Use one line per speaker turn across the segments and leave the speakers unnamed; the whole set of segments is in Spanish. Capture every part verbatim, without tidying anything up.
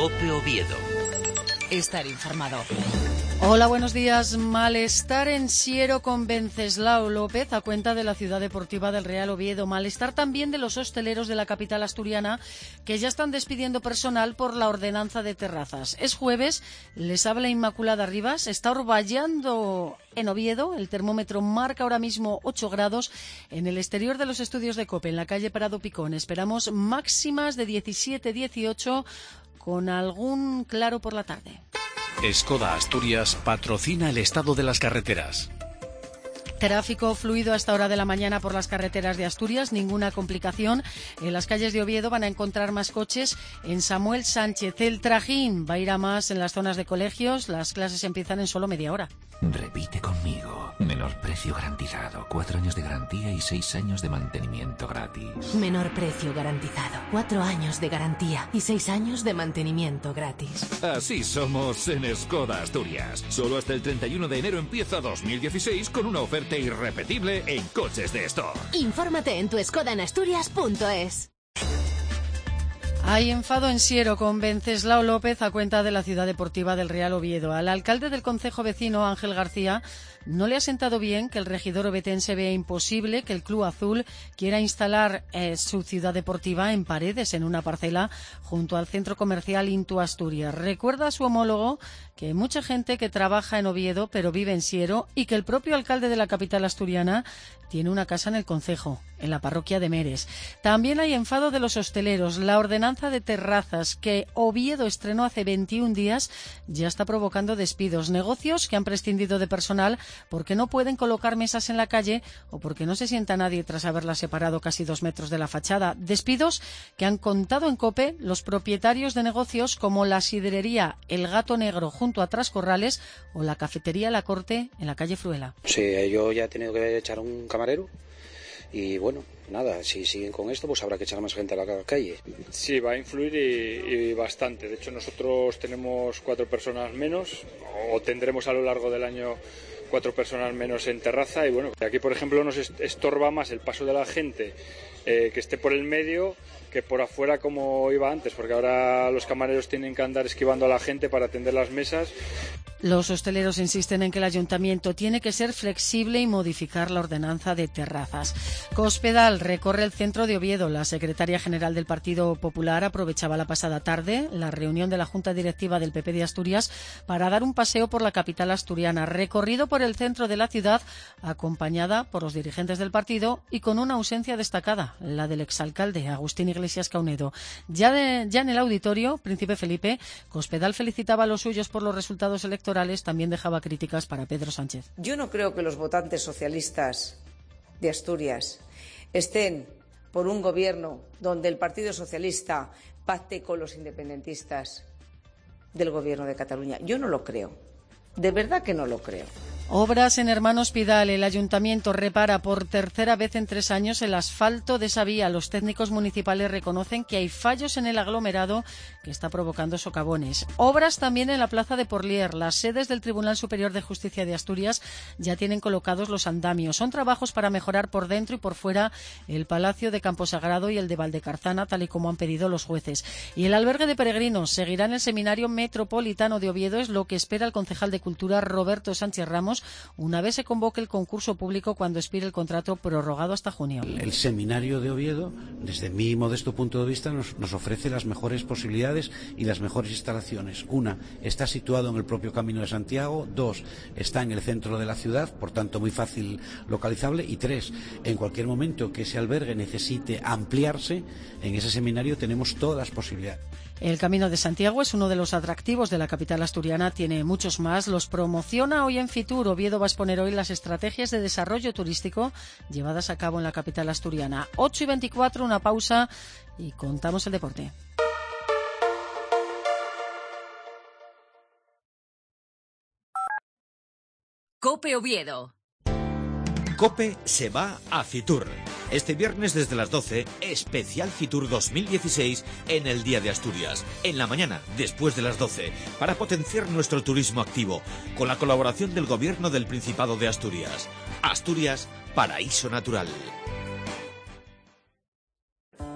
COPE Oviedo.
Estar informado.
Hola, buenos días. Malestar en Siero con Venceslao López a cuenta de la Ciudad Deportiva del Real Oviedo. Malestar también de los hosteleros de la capital asturiana que ya están despidiendo personal por la ordenanza de terrazas. Es jueves, les habla Inmaculada Rivas. Está orvallando en Oviedo. El termómetro marca ahora mismo ocho grados en el exterior de los estudios de COPE, en la calle Prado Picón. Esperamos máximas de diecisiete dieciocho con algún claro por la tarde.
Skoda Asturias patrocina el estado de las carreteras.
Tráfico fluido a esta hora de la mañana por las carreteras de Asturias, ninguna complicación. En las calles de Oviedo van a encontrar más coches. En Samuel Sánchez, el trajín va a ir a más en las zonas de colegios. Las clases empiezan en solo media hora.
Repite conmigo. Menor precio garantizado. Cuatro años de garantía y seis años de mantenimiento gratis.
Menor precio garantizado. Cuatro años de garantía y seis años de mantenimiento gratis.
Así somos en Skoda Asturias. Solo hasta el treinta y uno de enero empieza dos mil dieciséis con una oferta irrepetible en coches de stock.
Infórmate en tu skoda en asturias punto es.
Hay enfado en Siero con Venceslao López a cuenta de la Ciudad Deportiva del Real Oviedo. Al alcalde del concejo vecino, Ángel García, no le ha sentado bien que el regidor obetense vea imposible que el Club Azul quiera instalar eh, su ciudad deportiva en Paredes, en una parcela junto al centro comercial Intu Asturias. Recuerda a su homólogo que hay mucha gente que trabaja en Oviedo pero vive en Siero y que el propio alcalde de la capital asturiana tiene una casa en el concejo, en la parroquia de Meres. También hay enfado de los hosteleros. La ordenanza de terrazas que Oviedo estrenó hace veintiún días ya está provocando despidos. Negocios que han prescindido de personal porque no pueden colocar mesas en la calle o porque no se sienta nadie tras haberla separado casi dos metros de la fachada. Despidos que han contado en COPE los propietarios de negocios como la sidrería El Gato Negro junto a Trascorrales o la cafetería La Corte en la calle Fruela.
Sí, yo ya he tenido que echar un camarero y bueno, nada, si siguen con esto pues habrá que echar más gente a la calle.
Sí, va a influir y, y bastante. De hecho, nosotros tenemos cuatro personas menos o tendremos a lo largo del año cuatro personas menos en terraza y bueno, aquí por ejemplo nos estorba más el paso de la gente eh, que esté por el medio que por afuera como iba antes, porque ahora los camareros tienen que andar esquivando a la gente para atender las mesas.
Los hosteleros insisten en que el ayuntamiento tiene que ser flexible y modificar la ordenanza de terrazas. Cospedal recorre el centro de Oviedo. La secretaria general del Partido Popular aprovechaba la pasada tarde la reunión de la Junta Directiva del P P de Asturias para dar un paseo por la capital asturiana. Recorrido por el centro de la ciudad, acompañada por los dirigentes del partido y con una ausencia destacada, la del exalcalde Agustín Iglesias Caunedo. Ya, de, ya en el auditorio, Príncipe Felipe, Cospedal felicitaba a los suyos por los resultados electorales. También dejaba críticas para Pedro Sánchez.
Yo no creo que los votantes socialistas de Asturias estén por un gobierno donde el Partido Socialista pacte con los independentistas del gobierno de Cataluña. Yo no lo creo. De verdad que no lo creo.
Obras en Hermanos Pidal. El ayuntamiento repara por tercera vez en tres años el asfalto de esa vía. Los técnicos municipales reconocen que hay fallos en el aglomerado que está provocando socavones. Obras también en la plaza de Porlier. Las sedes del Tribunal Superior de Justicia de Asturias ya tienen colocados los andamios. Son trabajos para mejorar por dentro y por fuera el Palacio de Camposagrado y el de Valdecarzana, tal y como han pedido los jueces. Y el albergue de peregrinos seguirá en el Seminario Metropolitano de Oviedo, es lo que espera el concejal de Cultura Roberto Sánchez Ramos, una vez se convoque el concurso público cuando expire el contrato prorrogado hasta junio.
El Seminario de Oviedo, desde mi modesto punto de vista, nos, nos ofrece las mejores posibilidades y las mejores instalaciones. Una, está situado en el propio Camino de Santiago. Dos, está en el centro de la ciudad, por tanto muy fácil localizable. Y tres, en cualquier momento que ese albergue necesite ampliarse, en ese seminario tenemos todas las posibilidades.
El Camino de Santiago es uno de los atractivos de la capital asturiana, tiene muchos más, los promociona hoy en Fitur. Oviedo va a exponer hoy las estrategias de desarrollo turístico llevadas a cabo en la capital asturiana. ocho y veinticuatro, una pausa y contamos el deporte.
COPE Oviedo.
COPE se va a Fitur. Este viernes desde las doce, especial Fitur dos mil dieciséis en el Día de Asturias. En la mañana, después de las doce, para potenciar nuestro turismo activo, con la colaboración del Gobierno del Principado de Asturias. Asturias, paraíso natural.
Cómetela.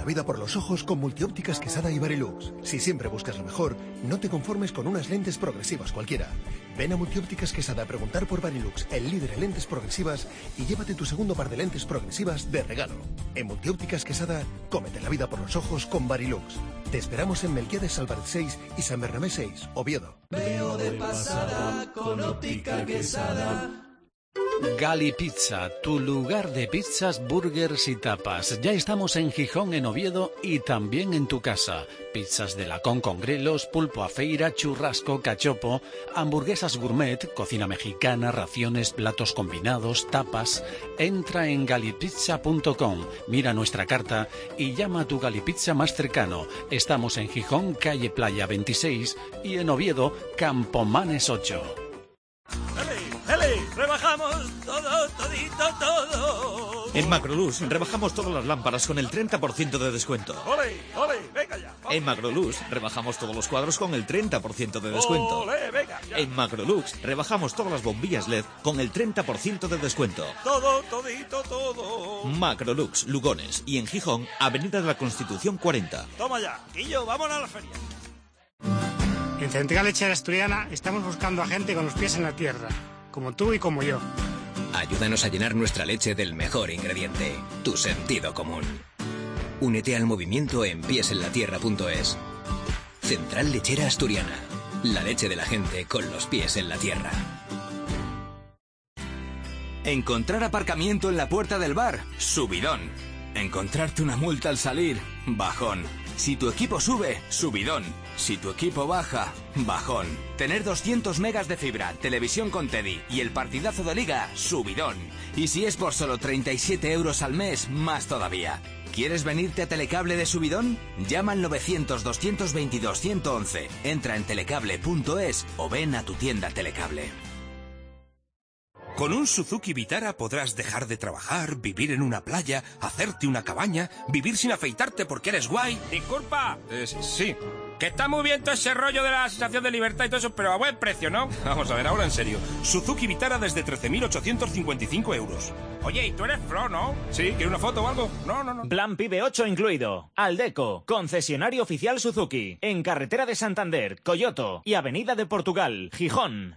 la vida por los ojos con Multiópticas Quesada y Varilux. Si siempre buscas lo mejor, no te conformes con unas lentes progresivas cualquiera. Ven a Multiópticas Quesada a preguntar por Varilux, el líder en lentes progresivas, y llévate tu segundo par de lentes progresivas de regalo. En Multiópticas Quesada, cómete la vida por los ojos con Varilux. Te esperamos en Melquiades Álvarez seis y San Bernabé seis, Oviedo.
Veo de pasada con Óptica Quesada.
Gali Pizza, tu lugar de pizzas, burgers y tapas. Ya estamos en Gijón, en Oviedo y también en tu casa. Pizzas de lacón con grelos, pulpo a feira, churrasco, cachopo, hamburguesas gourmet, cocina mexicana, raciones, platos combinados, tapas. Entra en galipizza punto com, mira nuestra carta y llama a tu Galipizza más cercano. Estamos en Gijón, calle Playa veintiséis y en Oviedo, Campomanes ocho.
¡Hele! ¡Rebajamos todo, todito, todo!
En Macrolux rebajamos todas las lámparas con el treinta por ciento de descuento.
¡Ole, ole! ¡Venga ya! Vamos.
En Macrolux rebajamos todos los cuadros con el treinta por ciento de descuento.
¡Ole, venga ya!
En Macrolux rebajamos todas las bombillas L E D con el treinta por ciento de descuento.
Todo, todito, todo.
Macrolux, Lugones y en Gijón, Avenida de la Constitución cuarenta.
Toma ya, Quillo, vámonos a la feria.
En Central Lechera Asturiana estamos buscando a gente con los pies en la tierra, como tú y como yo.
Ayúdanos a llenar nuestra leche del mejor ingrediente, tu sentido común. Únete al movimiento en pies en la tierra punto es. Central Lechera Asturiana, la leche de la gente con los pies en la tierra.
Encontrar aparcamiento en la puerta del bar, subidón. Encontrarte una multa al salir, bajón. Si tu equipo sube, subidón. Si tu equipo baja, bajón. Tener doscientos megas de fibra, televisión con Teddy y el partidazo de liga, subidón. Y si es por solo treinta y siete euros al mes, más todavía. ¿Quieres venirte a Telecable de subidón? Llama al novecientos, doscientos veintidós, ciento once. Entra en telecable punto es o ven a tu tienda Telecable.
Con un Suzuki Vitara podrás dejar de trabajar, vivir en una playa, hacerte una cabaña, vivir sin afeitarte porque eres guay.
Disculpa.
Eh, sí.
Que está muy bien todo ese rollo de la sensación de libertad y todo eso, pero a buen precio, ¿no?
Vamos a ver, ahora en serio. Suzuki Vitara desde trece mil ochocientos cincuenta y cinco euros.
Oye, ¿y tú eres Flo, no?
Sí, ¿quiere una foto o algo? No, no, no.
Plan Pibe ocho incluido. Aldeco, concesionario oficial Suzuki. En Carretera de Santander, Coyoto y Avenida de Portugal, Gijón.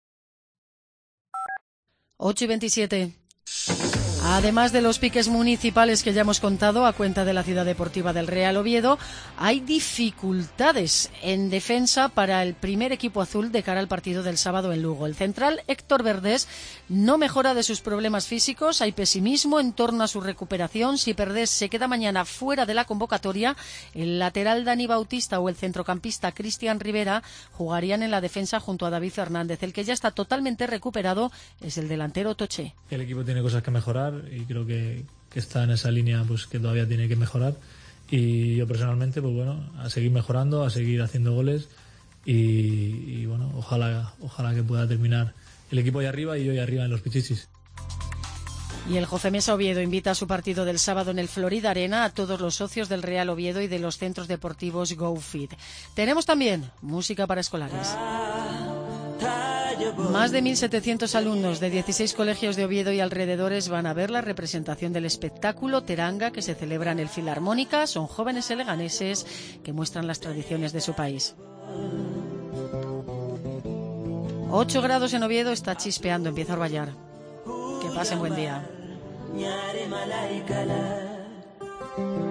ocho y veintisiete. Además de los piques municipales que ya hemos contado a cuenta de la Ciudad Deportiva del Real Oviedo, hay dificultades en defensa para el primer equipo azul de cara al partido del sábado en Lugo. El central Héctor Verdés no mejora de sus problemas físicos, hay pesimismo en torno a su recuperación. Si Verdés se queda mañana fuera de la convocatoria, el lateral Dani Bautista o el centrocampista Cristian Rivera jugarían en la defensa junto a David Fernández. El que ya está totalmente recuperado es el delantero Toché.
El equipo tiene cosas que mejorar y creo que, que está en esa línea, pues que todavía tiene que mejorar, y yo personalmente pues bueno, a seguir mejorando, a seguir haciendo goles y, y bueno, ojalá ojalá que pueda terminar el equipo ahí arriba y yo ahí arriba en los pichichis.
Y el José Mesa Oviedo invita a su partido del sábado en el Florida Arena a todos los socios del Real Oviedo y de los centros deportivos GoFit. Tenemos también música para escolares. Más de mil setecientos alumnos de dieciséis colegios de Oviedo y alrededores van a ver la representación del espectáculo Teranga que se celebra en el Filarmónica. Son jóvenes leganeses que muestran las tradiciones de su país. ocho grados en Oviedo, está chispeando, empieza a orvallar. Que pasen buen día.